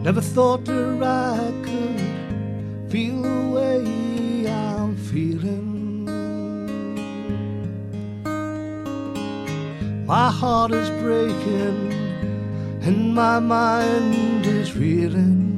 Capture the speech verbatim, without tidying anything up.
Never thought that I could feel the way I'm feeling. My heart is breaking and my mind is reeling.